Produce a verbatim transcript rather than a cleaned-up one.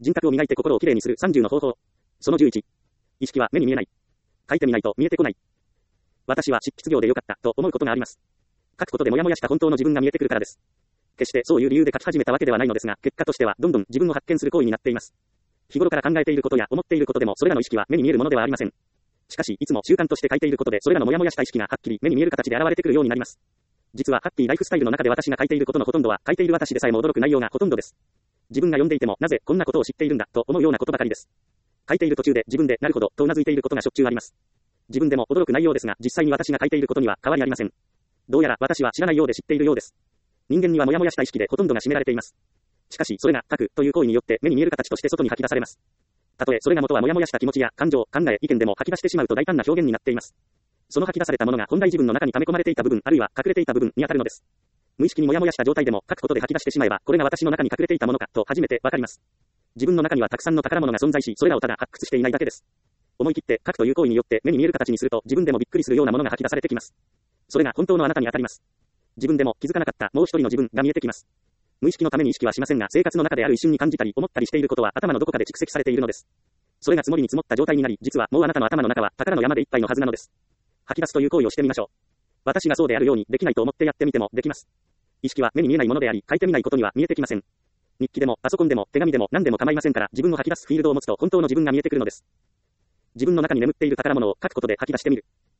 人格を磨いて心をきれいにするさんじゅうの方法。そのじゅういち。意識は目に見えない。書いてみないと見えてこない。私は執筆業でよかったと思うことがあります。書くことでモヤモヤした本当の自分が見えてくるからです。決してそういう理由で書き始めたわけではないのですが、結果としてはどんどん自分を発見する行為になっています。日頃から考えていることや思っていることでもそれらの意識は目に見えるものではありません。しかし、いつも習慣として書いていることでそれらのモヤモヤした意識がはっきり目に見える形で現れてくるようになります。実はハッピーライフスタイルの中で私が書いていることのほとんどは書いている私でさえも驚く内容がほとんどです。自分が読んでいてもなぜこんなことを知っているんだと思うようなことばかりです。書いている途中で自分でなるほどとうなずいていることがしょっちゅうあります。自分でも驚く内容ですが、実際に私が書いていることには変わりありません。どうやら私は知らないようで知っているようです。人間にはモヤモヤした意識でほとんどが占められています。しかしそれが書くという行為によって目に見える形として外に吐き出されます。たとえそれが元はモヤモヤした気持ちや感情、考え、意見でも吐き出してしまうと大胆な表現になっています。その吐き出されたものが本来自分の中に溜め込まれていた部分、あるいは隠れていた部分に当たるのです。無意識にモヤモヤした状態でも書くことで吐き出してしまえば、これが私の中に隠れていたものかと初めてわかります。自分の中にはたくさんの宝物が存在し、それらをただ発掘していないだけです。思い切って書くという行為によって目に見える形にすると自分でもびっくりするようなものが吐き出されてきます。それが本当のあなたに当たります。自分でも気づかなかったもう一人の自分が見えてきます。無意識のために意識はしませんが、生活の中である一瞬に感じたり思ったりしていることは頭のどこかで蓄積されているのです。それが積もりに積もった状態になり、実はもうあなたの頭の中は宝の山でいっぱいのはずなのです。吐き出すという行為をしてみましょう。私がそうであるようにできないと思ってやってみてもできます。意識は目に見えないものであり、書いてみないことには見えてきません。日記でもパソコンでも手紙でも何でも構いませんから、自分を吐き出すフィールドを持つと本当の自分が見えてくるのです。自分の中に眠っている宝物を書くことで吐き出してみる。